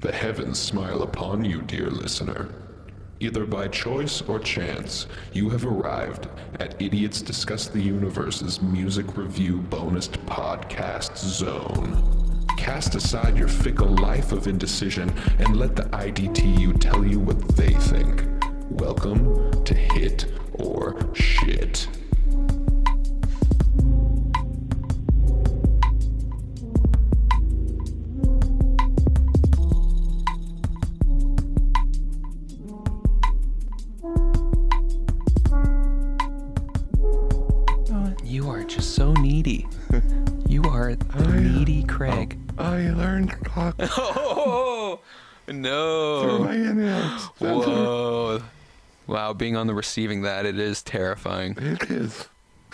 The heavens smile upon you, dear listener. Either by choice or chance, you have arrived at Idiots Discuss the Universe's music review bonus podcast zone. Cast aside your fickle life of indecision and let the IDTU tell you what they think. Welcome to Hit or Shit. You are just so needy. You are the needy Craig. I learned to talk Oh, no. through my inhaled. Whoa. Wow, being on the receiving that, it is terrifying. It is.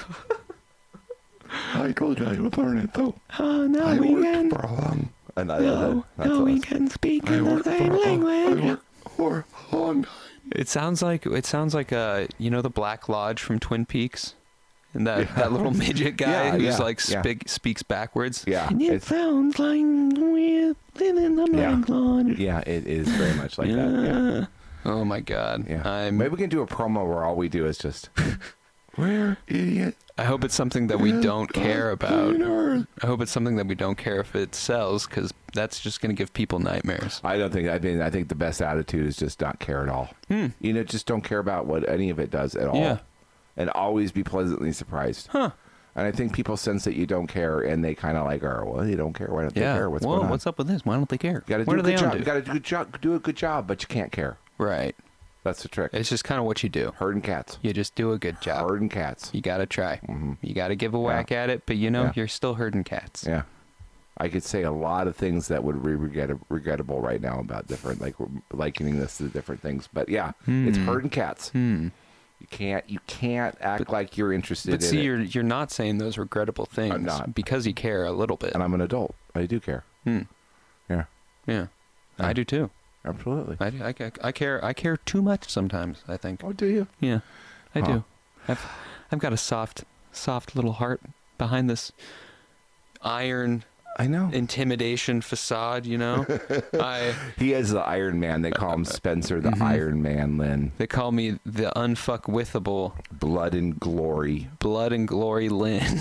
I told you I would learn it though. Oh, no, I we worked can. for a long. We can speak I in the worked same I language. worked for a long time. It sounds like you know the Black Lodge from Twin Peaks? And that little midget guy who's speaks backwards. Yeah, And it sounds like we're living the Black Lodge. Yeah, it is very much like that. Yeah. Oh my God. Yeah. Maybe we can do a promo where all we do is just we're idiot. I hope it's something that we don't care about. Earth. I hope it's something that we don't care if it sells, because that's just going to give people nightmares. I think the best attitude is just not care at all. You know, just don't care about what any of it does at all. Yeah. And always be pleasantly surprised. Huh. And I think people sense that you don't care, and they kind of like, oh, well, you don't care. Why don't they care? What's going on? What's up with this? Why don't they care? You got to do a good job. You got to do a good job, but you can't care. Right. That's the trick. It's just kind of what you do. Herding cats. You just do a good job. Herding cats. You got to try. You got to give a whack at it, but you're still herding cats. Yeah. I could say a lot of things that would be regrettable right now about different, like likening this to different things. But yeah, it's herding cats. You can't act like you're interested in it. But see, you're not saying those regrettable things. I'm not. Because you care a little bit. And I'm an adult. I do care. Yeah. Yeah. I do too. Absolutely. I care too much sometimes, I think. Oh, do you? Yeah. I do. I've got a soft little heart behind this iron I know. intimidation facade, you know. He is the Iron Man. They call him Spencer the Iron Man, Lynn. They call me the unfuckwithable Blood and Glory. Blood and Glory Lynn.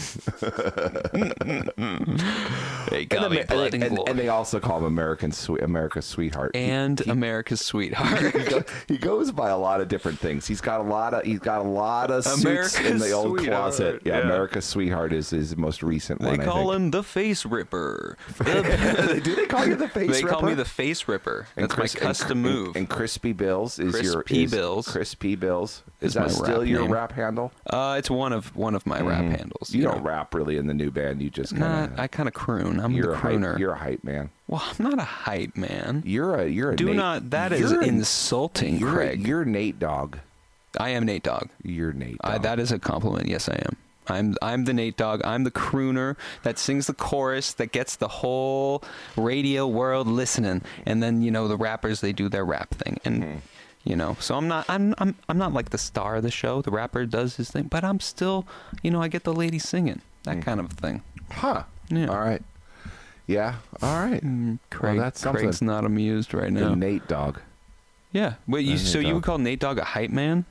They call me Blood and Glory. And they also call him America's Sweetheart. And America's Sweetheart. He goes by a lot of different things. He's got a lot of suits in the old closet. Yeah, America's Sweetheart is his most recent one. They call him the Face Ripper. Do they call you the Face Ripper? They call me the Face Ripper. That's my custom move. And Crispy Bills is Crispy Bills. Crispy Bills. Is my that still rap your name. rap handle? It's one of my rap handles. You don't rap really in the new band. You just kind of. I kind of croon. I'm the crooner. You're a hype man. Well, I'm not a hype man. You're a. Do Nate, not. That is insulting, Craig. You're Nate Dogg. I am Nate Dogg. You're Nate Dogg. That is a compliment. Yes, I am. I'm the Nate Dogg. I'm the crooner that sings the chorus that gets the whole radio world listening, and then the rappers, they do their rap thing, and so I'm not like the star of the show. The rapper does his thing, but I'm still I get the ladies singing, that kind of thing. Huh. Yeah. All right. Yeah. All right. Craig, well, that's something. Craig's not amused right now. The Nate Dogg. Yeah. Wait. You would call Nate Dogg a hype man?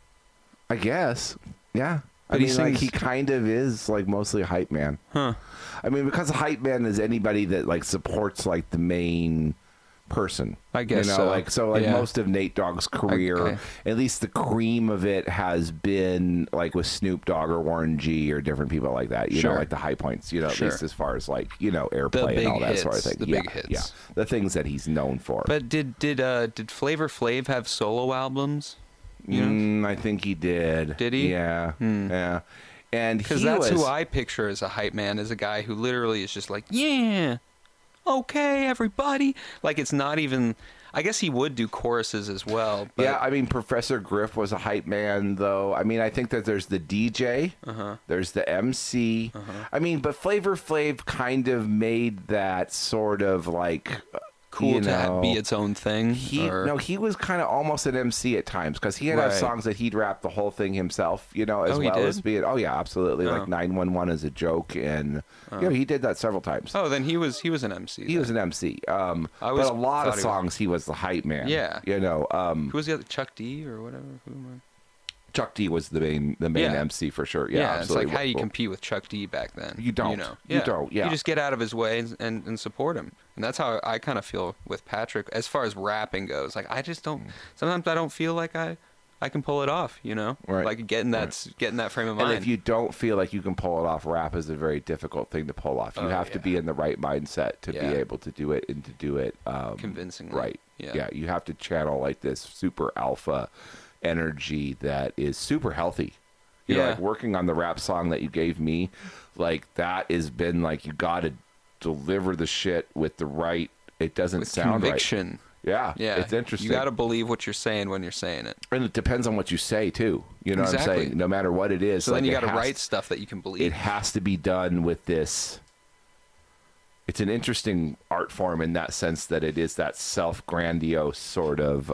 I guess. Yeah. But he kind of is like mostly a hype man. Huh. I mean, because a hype man is anybody that like supports like the main person. I guess so. Yeah. Most of Nate Dogg's career, at least the cream of it has been like with Snoop Dogg or Warren G or different people like that. You know, like the high points. At least as far as like airplay and all that sort of thing. The big hits. Yeah, the things that he's known for. But did Flavor Flav have solo albums? I think he did. Did he? Yeah. Yeah. And because that's who I picture as a hype man, is a guy who literally is just like, yeah, okay, everybody. Like, it's not even. I guess he would do choruses as well. But yeah, I mean, Professor Griff was a hype man, though. I mean, I think that there's the DJ, there's the MC. I mean, but Flavor Flav kind of made that sort of like cool you to know, be its own thing? He was kind of almost an MC at times because he had have Right. songs that he'd rap the whole thing himself, you know, as Oh, he well did? as being. Oh yeah, absolutely. Oh. Like 911 is a joke, and he did that several times. Oh, then he was an MC. He then. was an MC. I But was- a lot thought of he was- songs, he was the hype man. Yeah. You know, Who was the other? Chuck D or whatever? Who am Chuck D was the main Yeah. MC for sure. I? Yeah, It's absolutely. like how you Well, compete with Chuck D back then. You don't. You know? You don't, yeah. You just get out of his way and support him. And that's how I kind of feel with Patrick as far as rapping goes. Like I just don't. Sometimes I don't feel like I can pull it off. You know, Right. like getting that frame of And mind. if you don't feel like you can pull it off, rap is a very difficult thing to pull off. You Oh, have to yeah. be in the right mindset to Yeah. be able to do it and to do it Convincingly. Right. Yeah. You have to channel like this super alpha energy that is super healthy. You know, Yeah. like working on the rap song that you gave me, like that has been like you got to deliver the shit with the right. It doesn't with sound conviction. right. Yeah, Yeah, it's interesting. You got to believe what you're saying when you're saying it. And it depends on what you say too. You know what I'm Exactly. saying? No matter what it is. So like, then you it got to has- write stuff that you can believe. It has to be done with this. It's an interesting art form in that sense that it is that self-grandiose sort of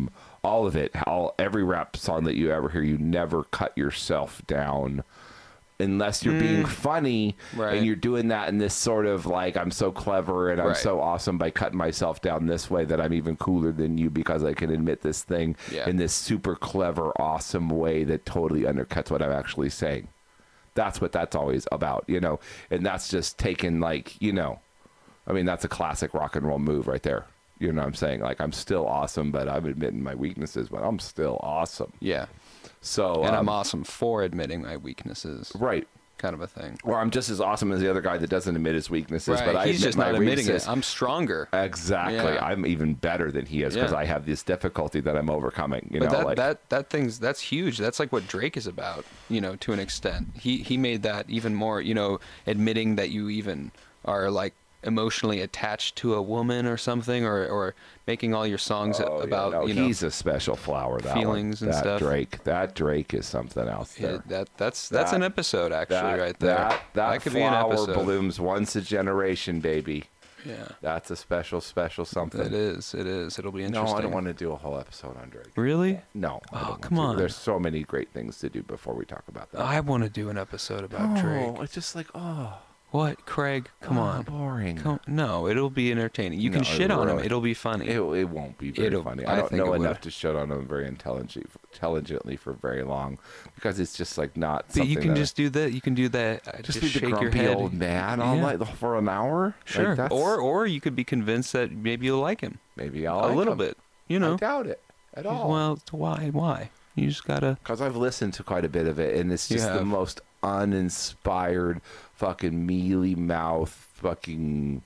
all of it. Every rap song that you ever hear, you never cut yourself down unless you're being funny Right. and you're doing that in this sort of like I'm so clever and I'm Right. so awesome by cutting myself down this way that I'm even cooler than you because I can admit this thing Yeah. in this super clever, awesome way that totally undercuts what I'm actually saying. That's what that's always about, you know, and that's just taken like, you know, I mean, that's a classic rock and roll move right there. You know what I'm saying? Like, I'm still awesome, but I'm admitting my weaknesses, but I'm still awesome. Yeah. So, And I'm awesome for admitting my weaknesses. right. Kind of a thing. Or I'm just as awesome as the other guy that doesn't admit his weaknesses, Right. but I He's admit just my not admitting weaknesses. it. I'm stronger. Exactly. Yeah. I'm even better than he is because Yeah. I have this difficulty that I'm overcoming. You But know, that's huge. That's like what Drake is about, you know, to an extent. He made that even more, you know, admitting that you even are like emotionally attached to a woman or something, or making all your songs about, you know, he's a special flower. That feelings one. and that stuff. That Drake is something else there. that's That- an episode actually right there. That could be an flower episode. blooms once a generation, baby. Yeah. That's a special something. It is. It'll be No, interesting. I don't want to do a whole episode on Drake. Really? No. I Oh, don't want come to. on. There's so many great things to do before we talk about that. I want to do an episode about Drake. it's just like, What, Craig? Come on. boring. No, it'll be entertaining. You can No, shit on him. really. It'll be funny. It won't be very It'll- funny. I I don't think know it would. enough to shut on him very intelligently for very long because it's just like not But something you can that just do that. You can do that. just Just be the shake your grumpy head. old man all Yeah. night for an hour. Sure. Like, that's- or you could be convinced that maybe you'll like him maybe I'll a like little him. bit. You know. I doubt it at all. Well, why? You just gotta. Because I've listened to quite a bit of it, and it's You just the have. most uninspired, fucking mealy mouth, fucking.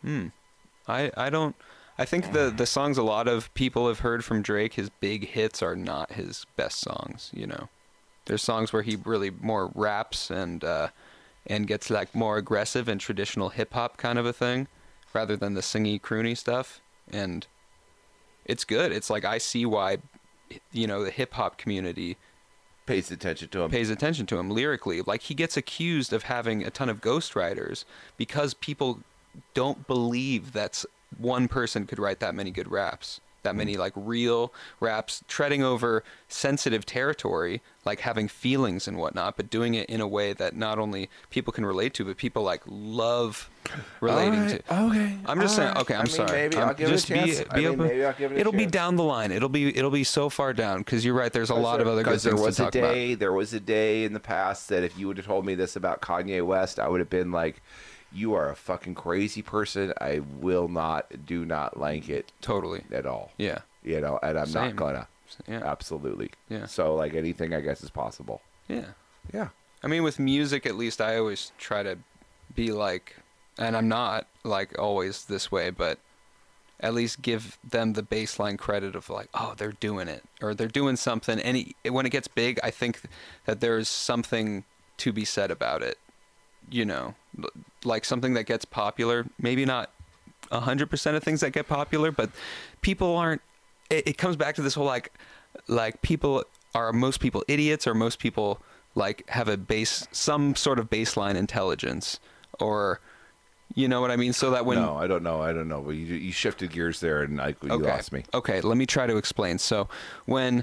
I don't. I think the songs a lot of people have heard from Drake, his big hits are not his best songs. You know, there's songs where he really more raps and gets like more aggressive and traditional hip hop kind of a thing, rather than the singy croony stuff. And it's good. It's like I see why, you know, the hip hop community Pays attention to him. pays attention to him lyrically. Like he gets accused of having a ton of ghostwriters because people don't believe that's one person could write that many good raps, that many like real raps, treading over sensitive territory, like having feelings and whatnot, but doing it in a way that not only people can relate to, but people like love relating to. Okay. I'm just saying. Okay, I'm sorry. Maybe I'm I'll give it a just chance. Be open. Maybe I'll give it a It'll be chance. down the line. It'll be so far down because you're right. There's a lot of other good Because there things was to a talk about. day, there was a day in the past that if you would have told me this about Kanye West, I would have been like, "You are a fucking crazy person. I do not like it Totally. at all." Yeah. You know, and I'm Same. not gonna. Yeah. Absolutely. Yeah. So like anything, I guess is possible. Yeah. Yeah. I mean, with music, at least, I always try to be like, and I'm not like always this way, but at least give them the baseline credit of like, oh, they're doing it or they're doing something. And when it gets big, I think that there's something to be said about it. You know, like something that gets popular, maybe not 100% of things that get popular, but people aren't. It comes back to this whole like most people idiots, or most people like have some sort of baseline intelligence, or You know what I mean? So that when No, I don't know. But you shifted gears there, and you lost me. Okay, let me try to explain. So when,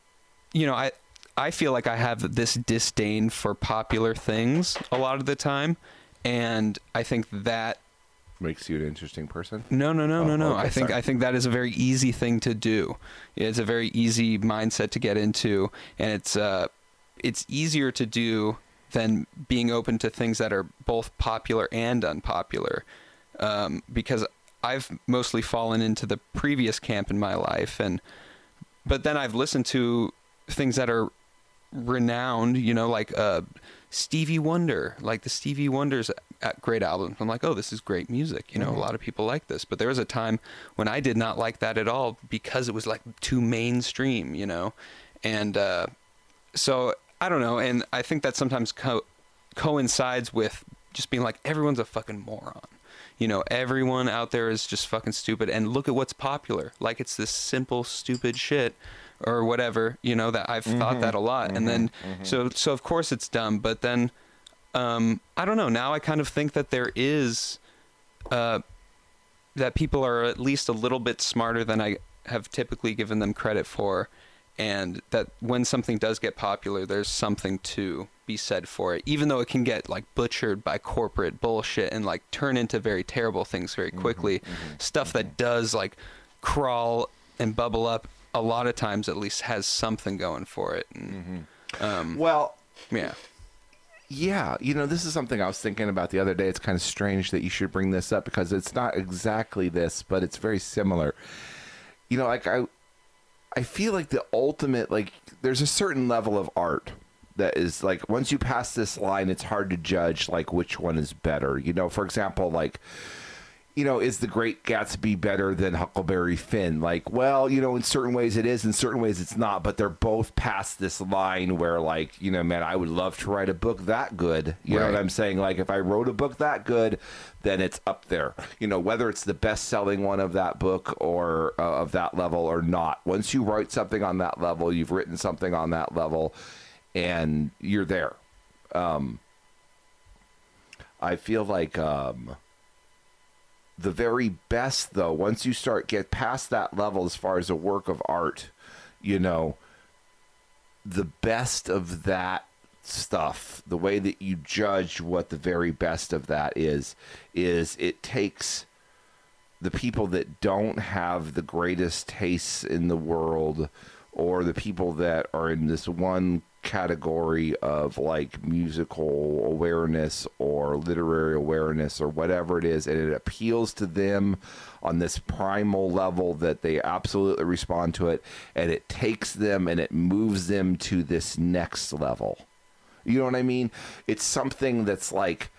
I feel like I have this disdain for popular things a lot of the time, and I think that Makes you an interesting person? No. Okay, I think that is a very easy thing to do. It's a very easy mindset to get into, and it's easier to do than being open to things that are both popular and unpopular. Because I've mostly fallen into the previous camp in my life, but then I've listened to things that are renowned, like Stevie Wonder, like the Stevie Wonder's great album. I'm like, oh, this is great music. A lot of people like this. But there was a time when I did not like that at all because it was like too mainstream, and so I don't know. And I think that sometimes coincides with just being like, everyone's a fucking moron. Everyone out there is just fucking stupid, and look at what's popular. Like, it's this simple, stupid shit or whatever, that I've thought that a lot. And then, so of course it's dumb, but then, I don't know. Now I kind of think that there is, that people are at least a little bit smarter than I have typically given them credit for. And that when something does get popular, there's something to be said for it, even though it can get like butchered by corporate bullshit and like turn into very terrible things very quickly. Stuff that does like crawl and bubble up a lot of times at least has something going for it. And, Yeah, this is something I was thinking about the other day. It's kind of strange that you should bring this up because it's not exactly this, but it's very similar. I feel like the ultimate, like, there's a certain level of art that is like, once you pass this line, it's hard to judge like which one is better. For example, like, is The Great Gatsby better than Huckleberry Finn? Like, well, in certain ways it is, in certain ways it's not, but they're both past this line where, like, man, I would love to write a book that good. You know what I'm saying? Like, if I wrote a book that good, then it's up there. Whether it's the best-selling one of that book or of that level or not. Once you write something on that level, you've written something on that level, and you're there. I feel like... the very best, though, once you get past that level as far as a work of art, the best of that stuff, the way that you judge what the very best of that is it takes the people that don't have the greatest tastes in the world, or the people that are in this one category of like musical awareness or literary awareness or whatever it is, and it appeals to them on this primal level that they absolutely respond to it, and it takes them and it moves them to this next level. You know what I mean? It's something that's like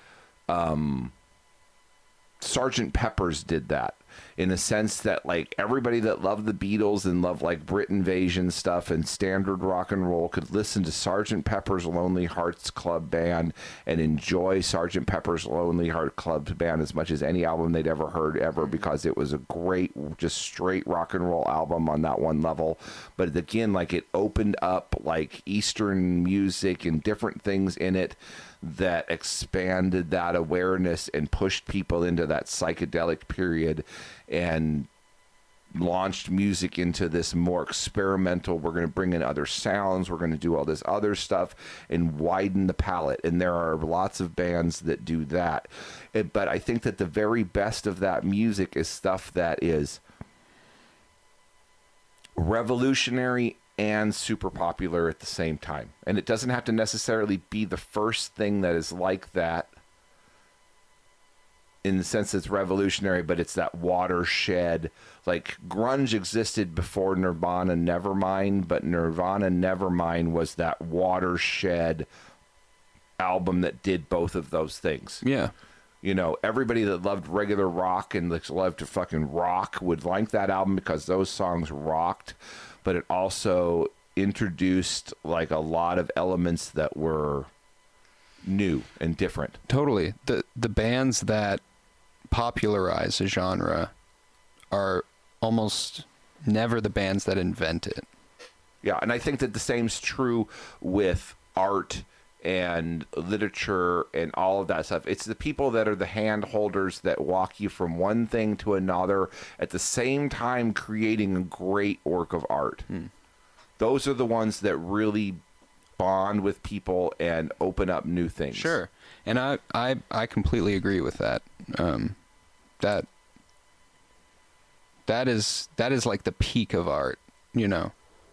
Sgt. Pepper's did that, in a sense that like everybody that loved the Beatles and loved like Brit Invasion stuff and standard rock and roll could listen to Sgt. Pepper's Lonely Hearts Club Band and enjoy Sgt. Pepper's Lonely Hearts Club Band as much as any album they'd ever heard ever, because it was a great, just straight rock and roll album on that one level. But again, like, it opened up like Eastern music and different things in it that expanded that awareness and pushed people into that psychedelic period and launched music into this more experimental, we're going to bring in other sounds, we're going to do all this other stuff and widen the palette. And there are lots of bands that do that. But I think that the very best of that music is stuff that is revolutionary and super popular at the same time. And it doesn't have to necessarily be the first thing that is like that in the sense it's revolutionary, but it's that watershed. Like, grunge existed before Nirvana Nevermind, but Nirvana Nevermind was that watershed album that did both of those things. Yeah. Everybody that loved regular rock and loved to fucking rock would like that album because those songs rocked. But it also introduced like a lot of elements that were new and different. Totally. The bands that popularize a genre are almost never the bands that invent it. Yeah, and I think that the same's true with art and literature and all of that stuff. It's the people that are the hand holders that walk you from one thing to another at the same time creating a great work of art. Those are the ones that really bond with people and open up new things. Sure. And I completely agree with that. That is like the peak of art, you know.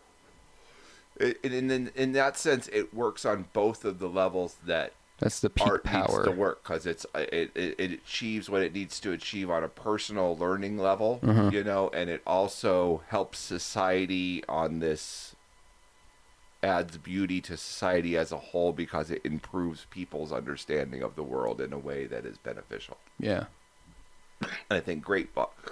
In that sense, it works on both of the levels that that's the peak art power needs to work, because it achieves what it needs to achieve on a personal learning level, you know, and it also helps society on this, adds beauty to society as a whole because it improves people's understanding of the world in a way that is beneficial. Yeah. And I think great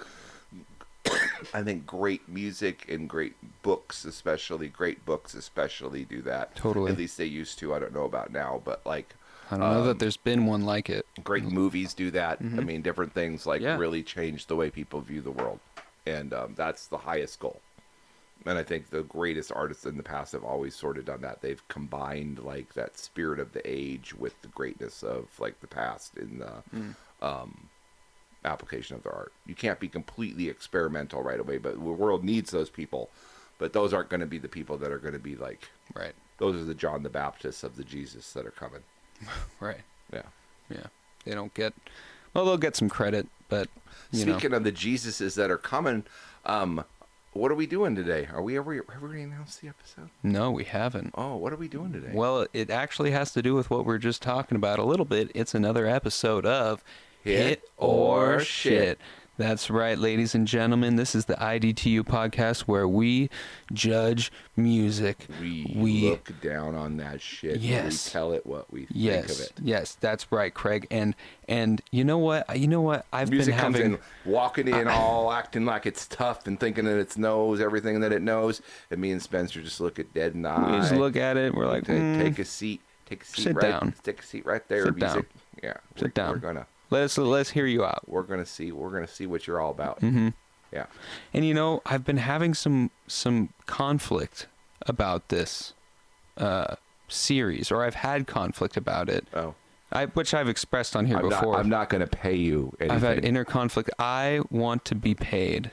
music and great books especially do that. Totally. At least they used to. I don't know about now, but like I don't know that there's been one like it. great movies do that. I mean, different things like really change the way people view the world. And that's the highest goal. And I think the greatest artists in the past have always sort of done that. They've combined like that spirit of the age with the greatness of like the past in the application of their art. You can't be completely experimental right away, but the world needs those people. But those aren't going to be the people that are going to be like, Right. those are the John the Baptists of the Jesus that are coming. Right. Yeah. Yeah. They don't get, well, they'll get some credit, but you Speaking of the Jesuses that are coming, what are we doing today? Have we announced the episode? No, we haven't. Oh, what are we doing today? Well, it actually has to do with what we're just talking about a little bit. It's another episode of Hit or Shit. That's right, ladies and gentlemen. This is the IDTU podcast where we judge music. We look down on that shit. Yes. We tell it what we Yes, think of it. yes, that's right, Craig. And you know what? I've Music been comes having in, walking in all acting like it's tough and thinking that it knows everything that it knows. And me and Spencer just look at dead in the eye. we just look at it. We're like, take a seat. Take a seat. Sit right, down. Take a seat right there. Sit music. down. Yeah. Sit down. We're gonna let's hear you out. We're gonna see what you're all about. Mm-hmm. Yeah. And you know, I've been having some conflict about this series, or I've had conflict about it. Oh. Which I've expressed on here before. I'm not going to pay you anything. I've had inner conflict. I want to be paid.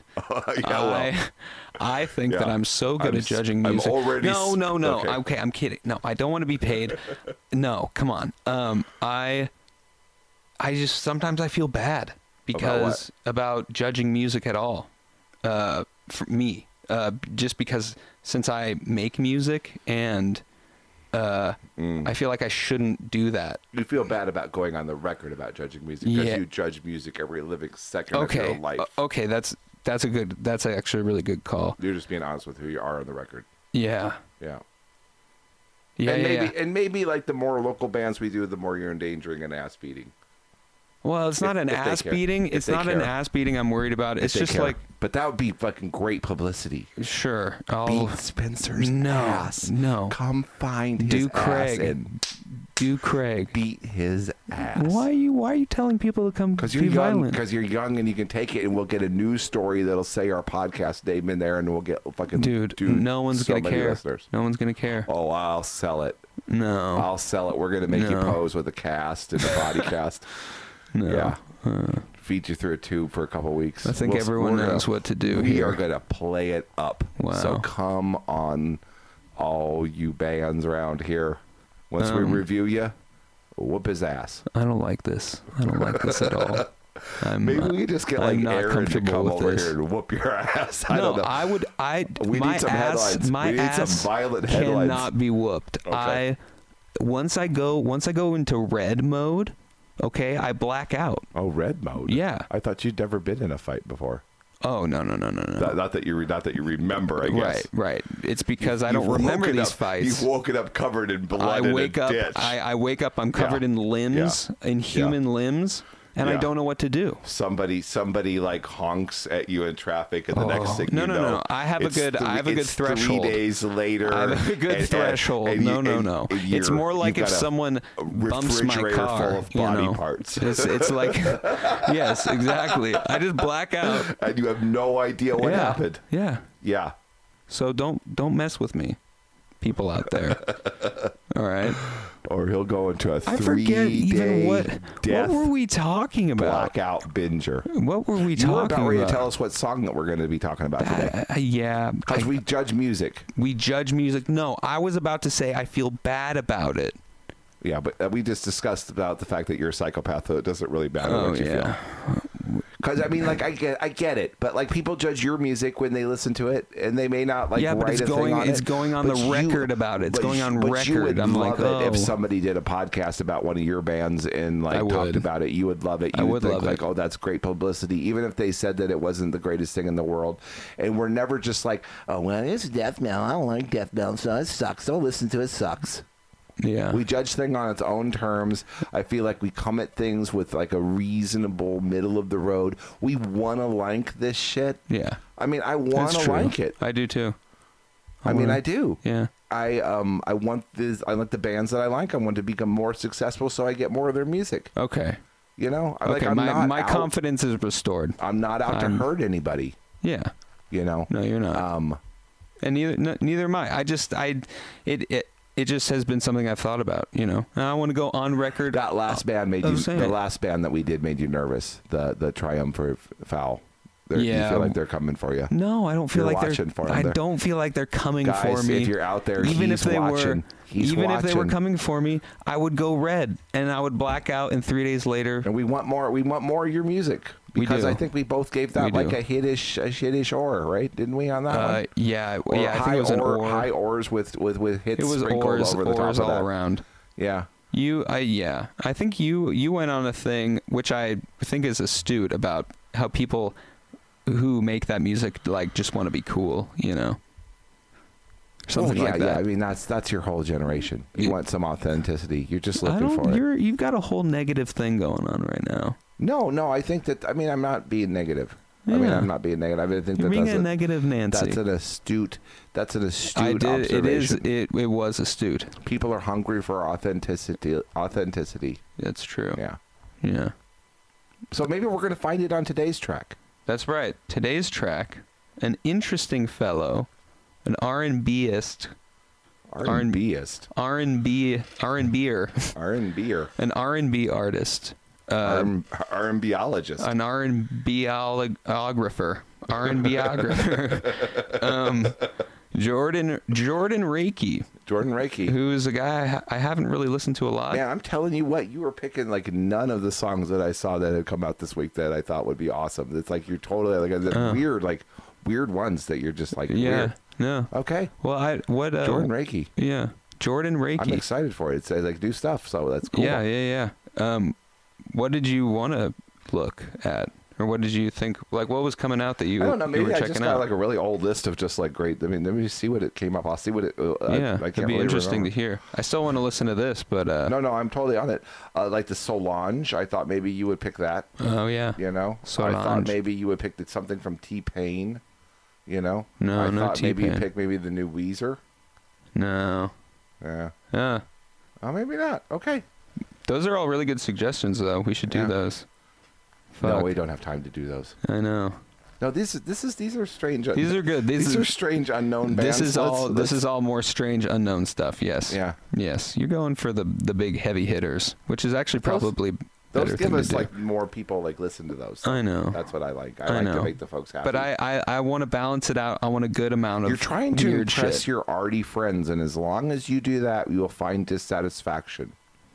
I think that I'm so good at judging music. I'm already No. Okay, I'm kidding. No, I don't want to be paid. No, come on. I just sometimes I feel bad because about judging music at all. For me, just because since I make music and I feel like I shouldn't do that. You feel bad about going on the record about judging music because you judge music every living second of your life. Okay, that's actually a really good call. You're just being honest with who you are on the record. Yeah. Yeah. Yeah, and maybe like the more local bands we do, the more you're endangering an ass beating. Well, it's not an ass beating. It's not an ass beating I'm worried about. It's just like... But that would be fucking great publicity. Sure. Beat Spencer's ass. No. Come find his ass and do Craig. Beat his ass. Why are you telling people to come Because be violent? Because you're young and you can take it, and we'll get a news story that'll say our podcast name in there, and we'll get fucking... Dude, no one's going to care. Listeners. No one's going to care. Oh, I'll sell it. No. I'll sell it. We're going to make you pose with a cast and a body cast. No. Yeah. Feed you through a tube for a couple of weeks. I think everyone knows what to do We here. are going to play it up. Wow. So come on, all you bands around here. Once we review you, whoop his ass. I don't like this. I don't like this at all. Maybe we just get like Aaron to come over this. here and whoop your ass. I don't know. We need some headlines. We need some violent headlines. Cannot be whooped. Okay. Once I go into red mode, okay, I black out. Oh, red mode. Yeah. I thought you'd never been in a fight before. Oh no. Not that you remember. I guess. Right. It's because I don't remember these fights. You've woken up covered in blood. I wake up. I'm covered in limbs, in human limbs. And I don't know what to do. Somebody like honks at you in traffic, and the next thing you know, no. I have a good threshold. 3 days later, I have a good threshold. No. It's more like if someone bumps my car. Full of body parts. It's like, yes, exactly. I just black out, and you have no idea what happened. Yeah. So don't mess with me, people out there. All right. or he'll go into a I forget even what death were we talking about? blackout binger. What were we You were talking about ready to about? tell us what song that we're going to be talking about today. Yeah, Because we judge music. we judge music. No, I was about to say I feel bad about it. Yeah, but we just discussed about the fact that you're a psychopath, so it doesn't really matter what you feel. Because I mean, like I get it, but like people judge your music when they listen to it, and they may not like Yeah, but write it's a going. thing on It's it. going on But the record about it. It's but going on but you would record. I'm like, love it oh, if somebody did a podcast about one of your bands and I like talked would. about it. You would love it. I You would think love like, it. oh, that's great publicity, even if they said that it wasn't the greatest thing in the world. And we're never just like, oh, well, it's death metal. I don't like death metal, so it sucks. Don't listen to it. It sucks. yeah. We judge things on its own terms. I feel like we come at things with like a reasonable middle of the road. We want to like this shit. Yeah. I mean, I want That's to true. like it. I do too. I mean, I do. Yeah. I want this. I like the bands that I like. I want to become more successful, so I get more of their music. Okay. You know, Okay. I'm not my out, confidence is restored. I'm not out to hurt anybody. Yeah. You know. No, you're not. And neither am I. It just has been something I've thought about, you know. And I want to go on record. That last band made I'm you. saying. The last band that we did made you nervous. The Triumph Foul. You Yeah. feel like they're coming for you. No, I don't feel You're like watching they're. for 'em I there. don't feel like they're coming Guys, for me. if you're out there, even he's if they watching. were, He's even if they were watching. coming for me, I would go red and I would black out, and 3 days later, And we want more. We want more of your music We because do. I think we both gave that We like do. a hitish or right? Didn't we on that one? yeah, Or yeah, I think high it was an or. high ors with hits It was sprinkled ors, over the top ors of all that. around. Yeah. I think you went on a thing which I think is astute about how people who make that music like just want to be cool, you know. Something yeah, like that. yeah. I mean, that's your whole generation. You Yeah. want some authenticity. You're just I looking don't. for it. You've got a whole negative thing going on right now. No. I think that. I mean, I'm not being negative. I mean, Yeah. I'm not being negative. I mean, I think You're that being that's a negative Nancy. That's an astute. That's an astute I did. It is. observation. It was astute. People are hungry for authenticity. Authenticity. That's true. Yeah. Yeah. So maybe we're going to find it on today's track. That's right. Today's track, an interesting fellow, an R&Bist, R&Bist. R&B'er, R&B'er. an R&B artist, R&B'ologist. an R&B'ographer, Jordan Reiki, Jordan Reiki. who is a guy I haven't really listened to a lot. Man, I'm telling you what, you were picking like none of the songs that I saw that had come out this week that I thought would be awesome. It's like you're totally like weird ones that you're just like Yeah. weird. No. Okay. Well, Jordan Reiki. Yeah. Jordan Reiki. I'm excited for it. It's like new stuff, so that's cool. Yeah. What did you want to look at, or what did you think? Like, what was coming out that you? I don't know. you Maybe were I checking just got out? like a really old list of just like great. I mean, let me see what it came up. I'll see what it. Yeah, I it'd can't be really interesting remember. to hear. I still want to listen to this, but No, I'm totally on it. Like the Solange, I thought maybe you would pick that. oh yeah, You know, I Solange. thought maybe you would pick something from T-Pain. You know, No, I no thought maybe you'd T-Pain. pick maybe the new Weezer. no, Yeah. yeah. Oh, maybe not. Okay. Those are all really good suggestions, though. We should do Yeah. those. No, Fuck. we don't have time to do those. I know. No, these are strange. These are good. These are strange unknown bands. This is all. Let's- This is all more strange unknown stuff. Yes. Yeah. Yes. You're going for the big heavy hitters, which is actually probably Those better give thing us to do. like more people like listen to those. I know. That's what I like. I I like know. to make the folks happy. But I want to balance it out. I want a good amount of. You're trying to weird impress shit. your arty friends, and as long as you do that, you will find dissatisfaction.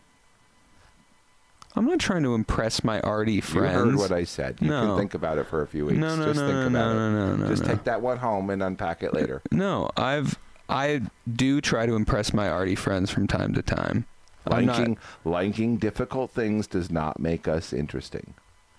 I'm not trying to impress my arty friends. You heard what I said. You No. can think about it for a few weeks. No, no, Just no, think no, about no, it. no, no, Just no. take that one home and unpack it later. No, I do try to impress my arty friends from time to time. I'm not- Liking difficult things does not make us interesting.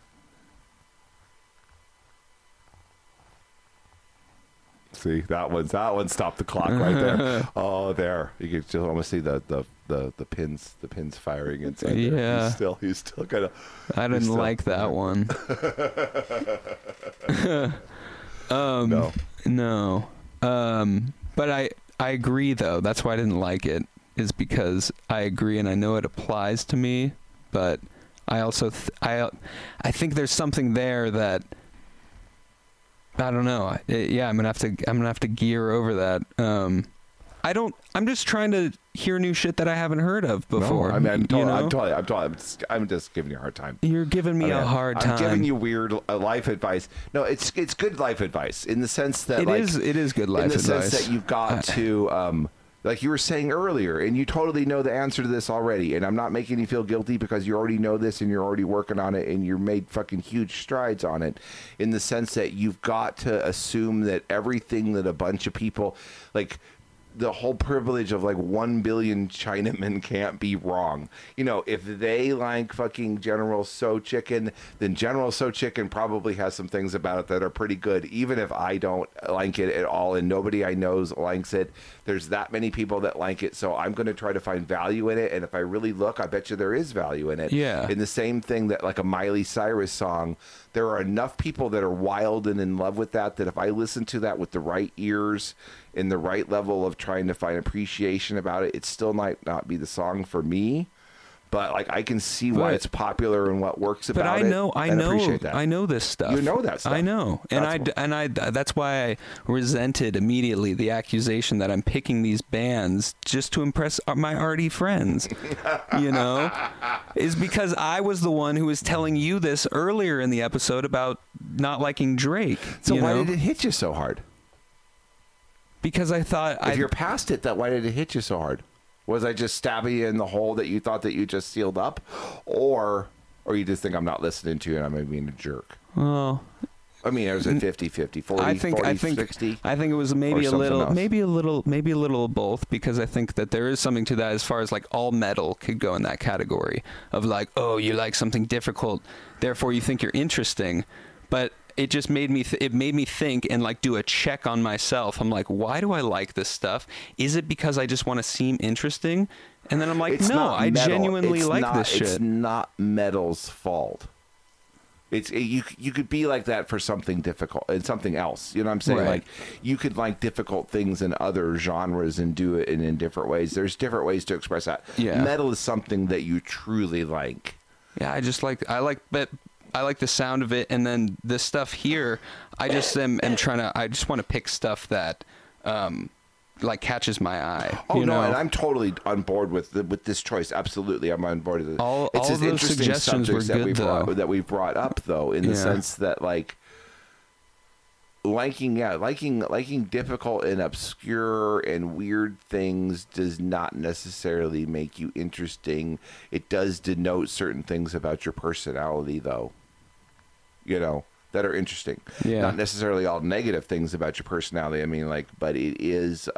See, that one stopped the clock right there. Oh, there. You can just almost see the pins firing inside there. Yeah. He's still kind of. I didn't still- like that one. No. No. But I agree though. That's why I didn't like it. Is because I agree and I know it applies to me, but I also I think there's something there that I don't know. I'm gonna have to gear over that. I'm just trying to hear new shit that I haven't heard of before. No, I mean, I'm just giving you a hard time. You're giving me a hard time. I'm giving you weird life advice. No, it's good life advice in the sense that it is good life advice. In the sense that you've got to, like you were saying earlier, and you totally know the answer to this already. And I'm not making you feel guilty because you already know this and you're already working on it and you're made fucking huge strides on it. In the sense that you've got to assume that everything that a bunch of people like. The whole privilege of like 1 billion Chinamen can't be wrong. You know, if they like fucking General So Chicken, then General So Chicken probably has some things about it that are pretty good, even if I don't like it at all and nobody I know likes it. There's that many people that like it, so I'm going to try to find value in it, and if I really look, I bet you there is value in it. Yeah. In the same thing that like a Miley Cyrus song, there are enough people that are wild and in love with that if I listen to that with the right ears in the right level of trying to find appreciation about it, it still might not be the song for me. But like I can see why it's popular and what works about it. But I know this stuff. You know that stuff. I know, and that's why I resented immediately the accusation that I'm picking these bands just to impress my arty friends. You know, is because I was the one who was telling you this earlier in the episode about not liking Drake. So why did it hit you so hard? Because I thought if you're past it, why did it hit you so hard? Was I just stabbing you in the hole that you thought that you just sealed up? Or you just think I'm not listening to you and I'm being a jerk? Well, I mean, it was a 50-50, 40, 60. I think it was maybe a little of both, because I think that there is something to that as far as like all metal could go in that category of like, oh, you like something difficult, therefore you think you're interesting. But it just made me think and like do a check on myself. I'm like, why do I like this stuff? Is it because I just want to seem interesting? And then I'm like, I genuinely like this shit. It's not metal's fault. You could be like that for something difficult and something else. You know what I'm saying? Right. Like you could like difficult things in other genres and do it in different ways. There's different ways to express that. Yeah. Metal is something that you truly like. Yeah, I like the sound of it, and then this stuff here, I just am trying to. I just want to pick stuff that, like catches my eye. Oh no, and I'm totally on board with this choice. Absolutely, I'm on board with it. All those suggestions were good, that we brought up, though, in the sense that like liking difficult and obscure and weird things does not necessarily make you interesting. It does denote certain things about your personality, though. You know, that are interesting. Yeah. Not necessarily all negative things about your personality. I mean, like, but it is,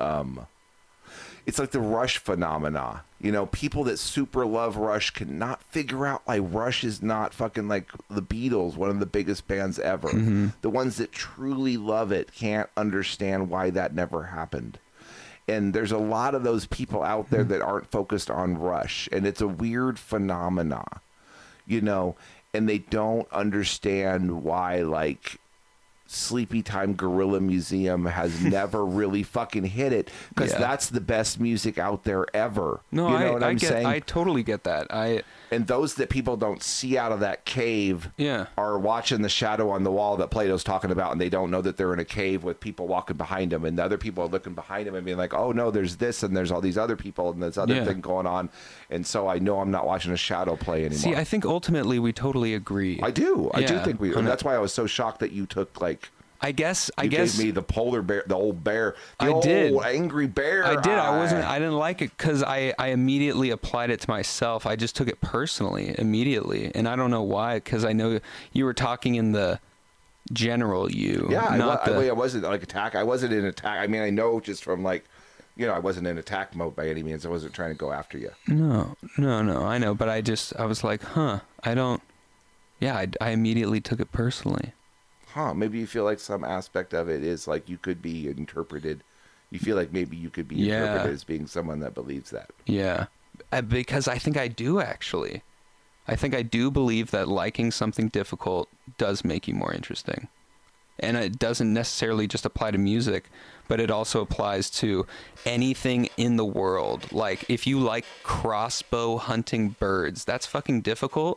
it's like the Rush phenomena. You know, people that super love Rush cannot figure out why Rush is not fucking like the Beatles, one of the biggest bands ever. Mm-hmm. The ones that truly love it can't understand why that never happened. And there's a lot of those people out there that aren't focused on Rush. And it's a weird phenomena, you know, and they don't understand why, like, Sleepy Time Gorilla Museum has never really fucking hit it, because that's the best music out there ever. No, you know what I'm saying? I totally get that. And those that people don't see out of that cave are watching the shadow on the wall that Plato's talking about, and they don't know that they're in a cave with people walking behind them, and the other people are looking behind them and being like, oh no, there's this and there's all these other people and this other thing going on, and so I know I'm not watching a shadow play anymore. See, I think ultimately we totally agree. I do think we, and that's why I was so shocked that you took like, I guess gave me the polar bear, the old bear, old angry bear. I did. I didn't like it because I immediately applied it to myself. I just took it personally immediately, and I don't know why. Because I know you were talking in the general you. Yeah, I wasn't like attack. I wasn't in attack. I mean, I know just from like, you know, I wasn't in attack mode by any means. I wasn't trying to go after you. No. I know, but I was like, I don't. Yeah, I immediately took it personally. Maybe you feel like some aspect of it is like you could be interpreted. You feel like maybe you could be interpreted as being someone that believes that. Yeah, because I think I do actually. I think I do believe that liking something difficult does make you more interesting. And it doesn't necessarily just apply to music, but it also applies to anything in the world. Like if you like crossbow hunting birds, that's fucking difficult.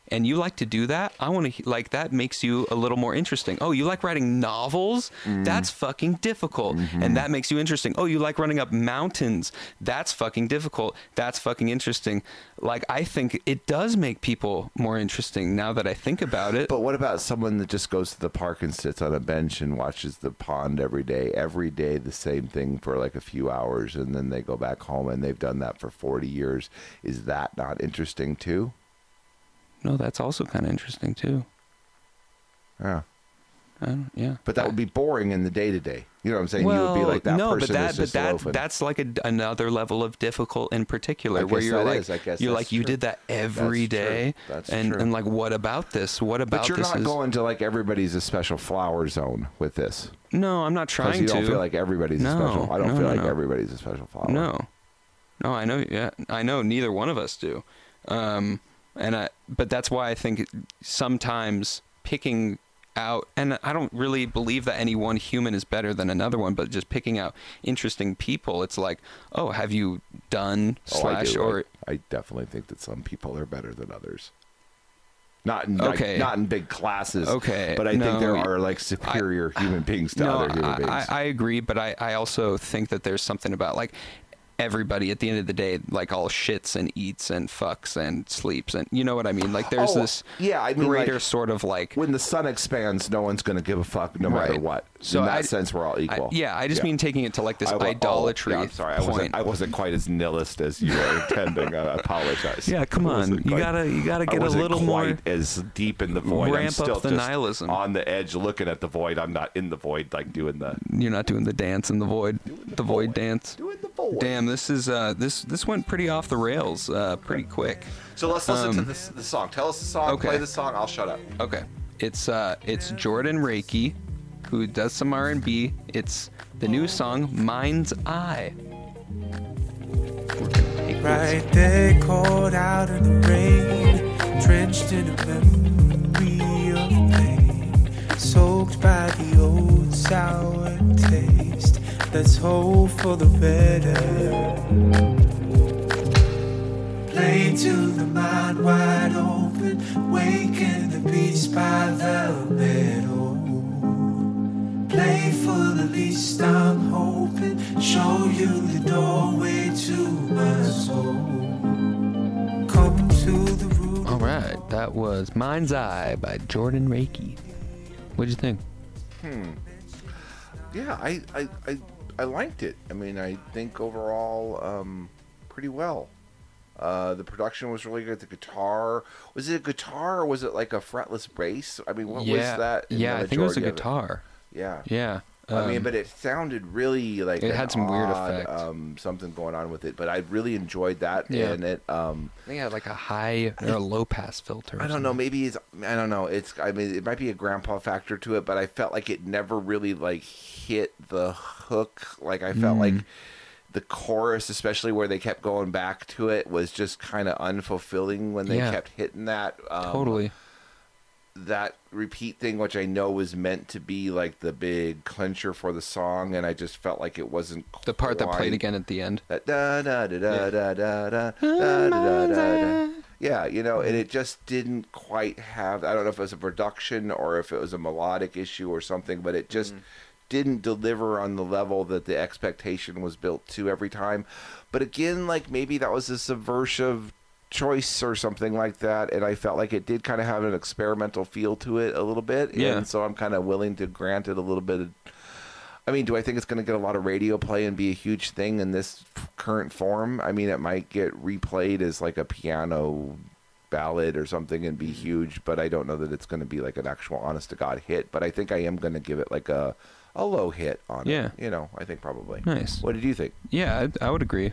and you like to do that, I want to like that makes you a little more interesting. Oh, you like writing novels? That's fucking difficult. And that makes you interesting. Oh, you like running up mountains? That's fucking difficult. That's fucking interesting. Like, I think it does make people more interesting now that I think about it. But what about someone that just goes to the park and sits on a bench and watches the pond every day the same thing for like a few hours, and then they go back home and they've done that for 40 years? Is that not interesting too? No, that's also kind of interesting too. Yeah. Yeah. But that would be boring in the day-to-day. You know what I'm saying? You would be like, that person is just loafing. That's like another level of difficult in particular, I where guess you're that like, is. I guess you're that's like, you true. did that every That's true. day, That's and true. and like, what about this? What about But you're this? not going to like everybody's a special flower zone with this. No, I'm not Because trying you to. don't feel like everybody's No, a special. I don't no, feel no, like no. everybody's a special flower. No, I know. Yeah, I know. Neither one of us do. But that's why I think sometimes picking out, and I don't really believe that any one human is better than another one, but just picking out interesting people, it's like, oh, have you done I do. or I definitely think that some people are better than others. Not in Okay. not in big classes. Okay. But I No, think there are like superior human beings to other human beings. I agree, but I also think that there's something about like everybody at the end of the day like all shits and eats and fucks and sleeps, and you know what I mean? Like there's this greater like, sort of like when the sun expands, no one's going to give a fuck no matter Right. what. So in that I- sense, we're all equal. I just mean taking it to like this I wa- idolatry I'm sorry. point. I wasn't quite as nihilist as you were intending. I apologize. Yeah, come I on. wasn't You quite- gotta I get a wasn't little more quite as deep in the void. I'm ramp still up the just nihilism. on the edge, looking at the void. I'm not in the void, like doing the You're not doing the dance in the void, the void dance. doing the void. Damn, this is this went pretty off the rails, pretty quick. So let's listen to this the song. Tell us the song. Okay. Play the song. I'll shut up. Okay, it's Jordan Reiki, who does some R&B. It's the new song Mind's Eye. Right there, caught out in the rain, drenched in a memory of pain, soaked by the old sour taste. Let's hope for the better. Play to the mind wide open, waken the beast by the meadow. Playful, at least I'm hoping, show you the doorway to my soul. Come to the root. All right, that was Mind's Eye by Jordan Reiki. What'd you think? Yeah, I liked it. I mean, I think overall, pretty well. The production was really good. The guitar, was it a guitar or was it like a fretless bass? I mean, what was that? in Yeah, the I think it was a majority of guitar. Yeah. Yeah. I mean, but it sounded really like it an had some weird odd, effect. something going on with it. But I really enjoyed that, Yeah. and it. I think it had like a high or a low pass filter. or I don't know. something. Maybe it's. I don't know. It's. I mean, it might be a grandpa factor to it, but I felt like it never really like hit the hook. Like I felt like the chorus, especially where they kept going back to it, was just kind of unfulfilling when they Yeah. kept hitting that. Totally. That repeat thing, which I know was meant to be like the big clincher for the song, and I just felt like it wasn't The part that played quite- again at the end. That da da da da da da da da da da. Yeah, you know, and it just didn't quite have. I don't know if it was a production or if it was a melodic issue or something, but it just didn't deliver on the level that the expectation was built to every time. But again, like maybe that was a subversive choice or something like that, and I felt like it did kind of have an experimental feel to it a little bit. Yeah. And so I'm kind of willing to grant it a little bit of. I mean, do I think it's going to get a lot of radio play and be a huge thing in this current form? I mean, it might get replayed as like a piano ballad or something and be huge, but I don't know that it's going to be like an actual honest to God hit. But I think I am going to give it like a low hit on Yeah. it. You know, I think probably. Nice. What did you think? Yeah, I would agree.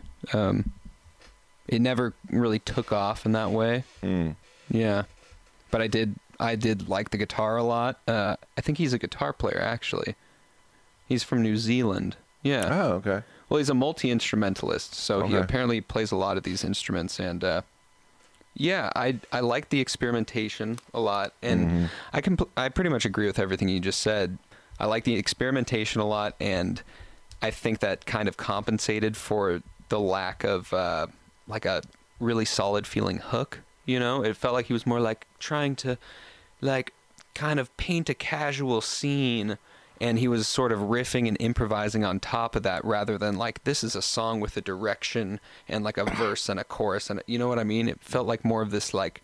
It never really took off in that way. Yeah, but I did like the guitar a lot. I think he's a guitar player actually. He's from New Zealand. Yeah. Oh, okay. Well, he's a multi-instrumentalist, so he Okay. apparently plays a lot of these instruments, and yeah, I like the experimentation a lot, and I pretty much agree with everything you just said. I like the experimentation a lot, and I think that kind of compensated for the lack of like a really solid feeling hook. You know, it felt like he was more like trying to, like, kind of paint a casual scene, and he was sort of riffing and improvising on top of that, rather than like, this is a song with a direction and like a verse and a chorus, and you know what I mean? It felt like more of this like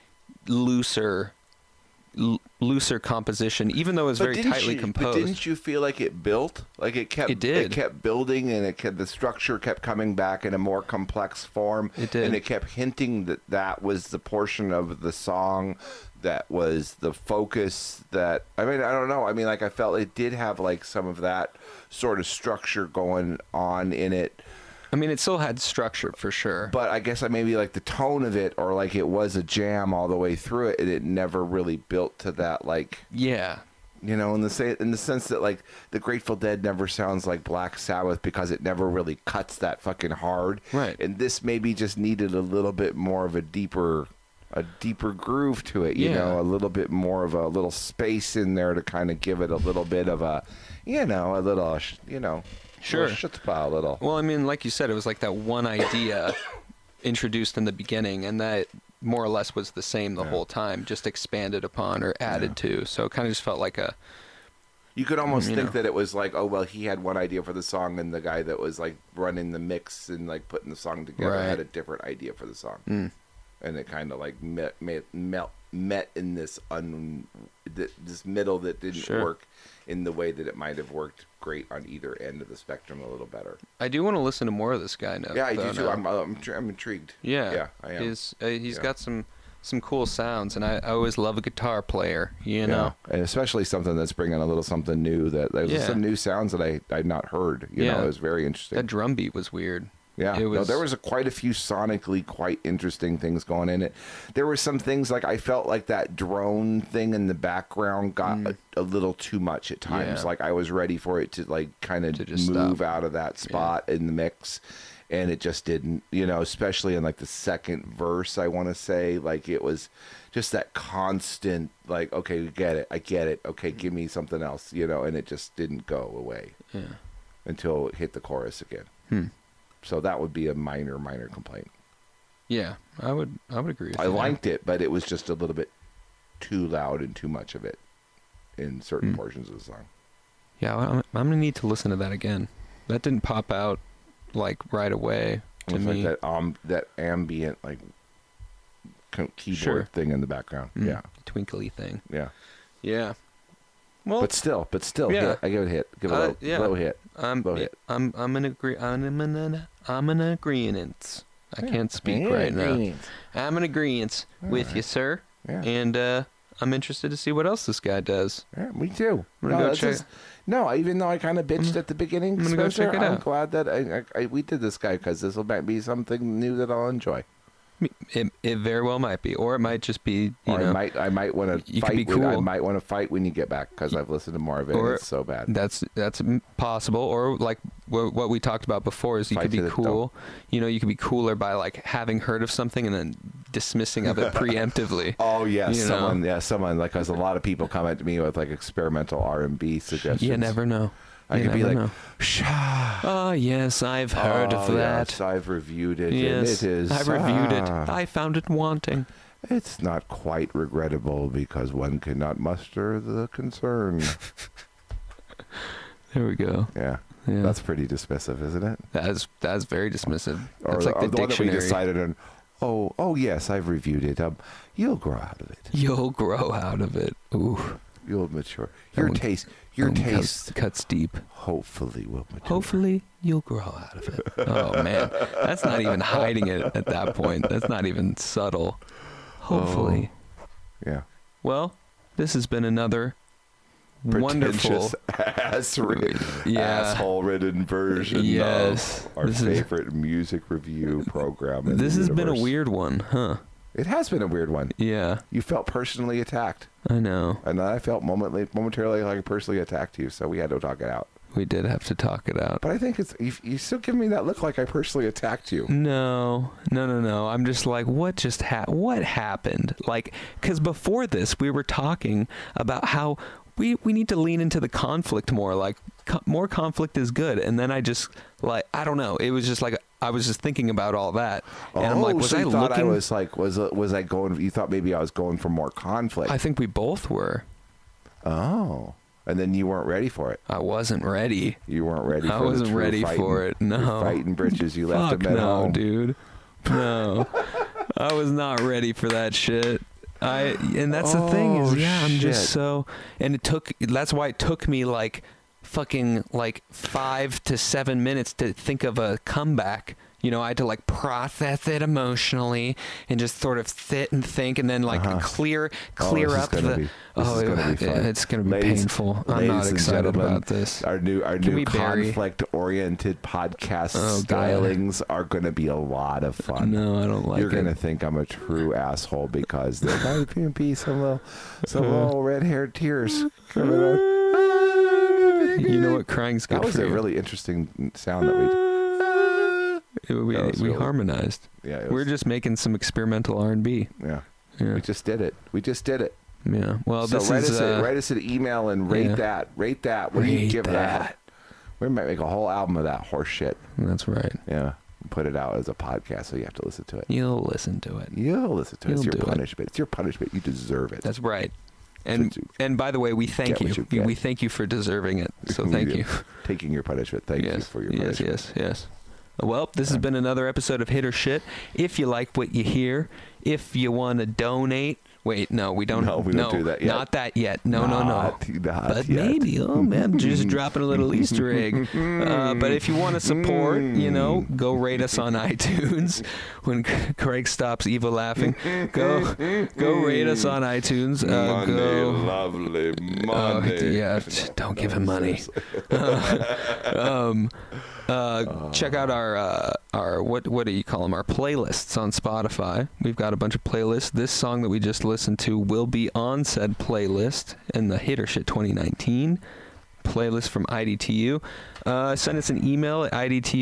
looser composition, even though it was very tightly composed. But didn't you feel like it built? Like it kept. It did. It kept building, and the structure kept coming back in a more complex form. It did. And it kept hinting that was the portion of the song that was the focus. That, I mean, I don't know. I mean, like, I felt it did have like some of that sort of structure going on in it. I mean, it still had structure for sure. But I guess maybe like the tone of it, or like it was a jam all the way through it, and it never really built to that, like, Yeah. you know, in the sense that like the Grateful Dead never sounds like Black Sabbath because it never really cuts that fucking hard. Right. And this maybe just needed a little bit more of a deeper groove to it, you Yeah. know, a little bit more of a little space in there to kind of give it a little bit of a, you know, a little, you know. Sure. Chutzpah a little. Well, I mean, like you said, it was like that one idea introduced in the beginning, and that more or less was the same the whole time, just expanded upon or added to. So it kind of just felt like a... You could almost You think know. that it was like, oh, well, he had one idea for the song, and the guy that was like running the mix and like putting the song together Right. had a different idea for the song. And it kind of like met in this this middle that didn't Sure. work in the way that it might have worked great on either end of the spectrum a little better. I do want to listen to more of this guy now. Yeah, I though, do too. now. I'm intrigued. Yeah. Yeah, I am. He's Yeah. got some cool sounds, and I always love a guitar player, you know? Yeah, and especially something that's bringing a little something new. That there's Yeah. some new sounds that I'd not heard. You know, it was very interesting. That drum beat was weird. Yeah, It was, there was quite a few sonically quite interesting things going in it. There were some things like I felt like that drone thing in the background got a little too much at times. Yeah. Like I was ready for it to like kind To of just move stop. out of that spot in the mix, and it just didn't. You know, especially in like the second verse, I want to say like it was just that constant like, okay, we get it, I get it. Okay, give me something else. You know, and it just didn't go away until it hit the chorus again. So that would be a minor complaint. Yeah, I would agree with I you. liked it, but it was just a little bit too loud and too much of it in certain portions of the song. Yeah, I'm going to need to listen to that again. That didn't pop out, like, right away to It's me. like that ambient, like, keyboard Sure. thing in the background. Yeah, Twinkly thing. yeah. Yeah. Well, But still, Yeah. hit. I give it a hit. Give it a low hit. Low hit. I'm an agreeance. I can't speak right now. I'm an agreeance with you, sir. Yeah. And I'm interested to see what else this guy does. Yeah, me too. I'm gonna go check- Even though I kind of bitched at the beginning, I'm gonna go Spencer, check it I'm out. glad that we did this guy because this will be something new that I'll enjoy. It very well might be, or it might just be, you Or know, I might want to you could be fight. I cool. might want to fight when you get back because I've listened to more of it. Or- And it's so bad. That's possible, or like what we talked about before is you Fight could be to the cool. You know, you could be cooler by like having heard of something and then dismissing of it preemptively. Oh yes, You know. someone like because a lot of people come at me with like experimental R&B suggestions. You never know. I You could be never like, know. Shah. Oh yes, I've heard of that. Yes, I've reviewed it. Yes, and it is. I reviewed it. ah, I found it wanting. It's not quite regrettable because one cannot muster the concern. There we go. Yeah. Yeah. That's pretty dismissive, isn't it? That's very dismissive. Or That's like the one that we dictionary. decided on. Oh yes, I've reviewed it. You'll grow out of it. You'll grow out of it. Ooh, You'll mature. That Your one- taste. that Your one taste. cuts deep. Hopefully will mature. Hopefully, you'll grow out of it. Oh man, that's not even hiding it at that point. That's not even subtle. Hopefully. Yeah. Well, this has been another wonderful. Pretentious, Yeah. asshole-ridden version Yes. of our This is- favorite music review program. In This the has been a universe. weird one, huh? It has been a weird one. Yeah, You felt personally attacked, I know. and I felt momentarily like I personally attacked you. So we had to talk it out. We did have to talk it out. But I think you still give me that look like I personally attacked you. No. I'm just like, what happened? Like, because before this, we were talking about how we need to lean into the conflict more. Like, more conflict is good. And then I just, like, I don't know. It was just like, I was just thinking about all that, and I'm like, was so I you thought looking? I was like, was I going? You thought maybe I was going for more conflict. I think we both were. Oh, and then you weren't ready for it. I wasn't ready. You weren't ready. I for wasn't the true ready fighting, for it. No. your fighting britches. You left Fuck them at no, home, dude. No, I was not ready for that shit. And that's the thing is, I'm shit. just so, and that's why it took me like fucking like 5 to 7 minutes to think of a comeback. You know, I had to like process it emotionally and just sort of sit and think, and then like clear up the. It's gonna be painful. I'm not excited about this. Our new conflict-oriented podcast stylings are going to be a lot of fun. No, I don't like it. You're going to think I'm a true asshole because there might be some little red-haired tears coming out. You know what? Crying's good. That was for a you. really interesting sound that we did. We really, harmonized. Yeah, we're just making some experimental R&B. Yeah. Yeah. We just did it. Yeah. Well, So this write is us an email and rate that. Rate that. What do you give that? We might make a whole album of that horse shit. That's right. Yeah. Put it out as a podcast, so you have to listen to it. You'll listen to it. It's your punishment. It's your punishment. You deserve it. That's right. And by the way, we thank you. We thank you for deserving it. So thank you. Taking your punishment. Thank you for your punishment. Yes. Well, this has been another episode of Hit or Shit. If you like what you hear, if you want to donate. Wait, no, we don't. No, we don't do that yet. Not that yet. No. Not But yet. maybe. Oh, man, just dropping a little Easter egg. But if you want to support, go rate us on iTunes. When Craig stops evil laughing, go rate us on iTunes. Lovely money. Don't give him money. Check out our what do you call them? Our playlists on Spotify. We've got a bunch of playlists. This song that we just listened to will be on said playlist in the Hit or Shit 2019 playlist from IDTU. Send us an email at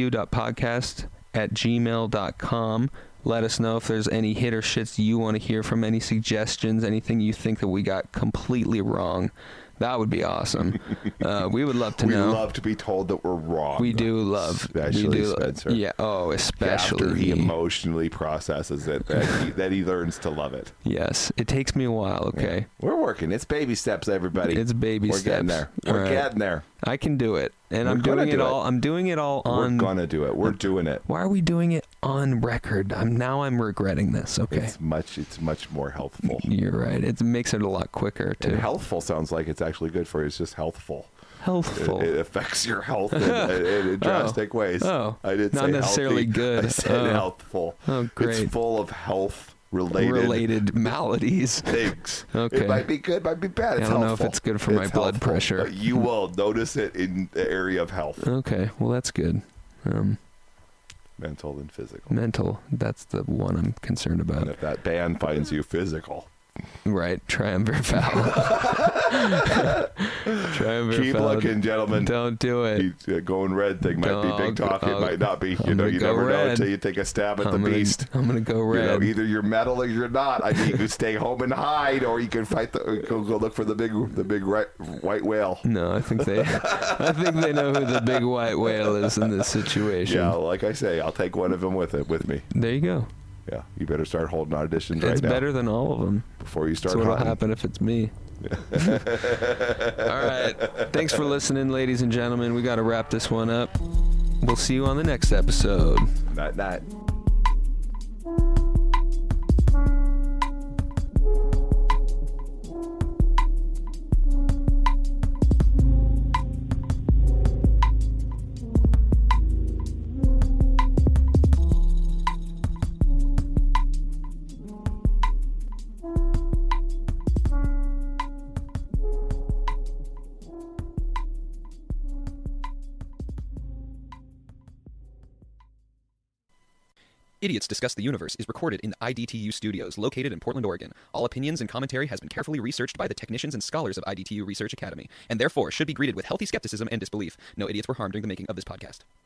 idtu.podcast@gmail.com. Let us know if there's any hit or shits you want to hear from, any suggestions, anything you think that we got completely wrong. That would be awesome. We would love to know. We love to be told that we're wrong. We do love. Especially Spencer. Yeah. Oh, especially. After he emotionally processes it, that he learns to love it. Yes. It takes me a while, okay? Yeah. We're working. It's baby steps, everybody. It's baby steps. We're getting there. We're getting there. I can do it. And I'm doing it all on... We're going to do it. We're doing it. Why are we doing it on record? I'm regretting this, okay? It's much more healthful. You're right. It makes it a lot quicker, too. And healthful sounds like it's actually good for you. It's just healthful. Healthful. It affects your health in drastic ways. Oh. I didn't not say necessarily healthy. good. I said healthful. Oh, great. It's full of health-related maladies. Things. Okay. It might be good, might be bad. It's I don't helpful. know if it's good for my blood pressure. You will notice it in the area of health. Okay. Well, that's good. Mental and physical. Mental. That's the one I'm concerned about. And if that band finds you physical. Right. Triumvirate foul. Keep looking, gentlemen. Don't do it. Going red thing might be big talk. It might not be. You never know until you take a stab at the beast. I'm going to go red. Either you're metal or you're not. I mean, you can stay home and hide, or you can fight go look for the big white whale. No, I think they know who the big white whale is in this situation. Yeah, like I say, I'll take one of them with me. There you go. Yeah, you better start holding auditions right now. It's better than all of them. Before you start So what'll happen if it's me? All right. Thanks for listening, ladies and gentlemen. We got to wrap this one up. We'll see you on the next episode. Night. Idiots Discuss the Universe is recorded in the IDTU studios located in Portland, Oregon. All opinions and commentary has been carefully researched by the technicians and scholars of IDTU Research Academy, and therefore should be greeted with healthy skepticism and disbelief. No idiots were harmed during the making of this podcast.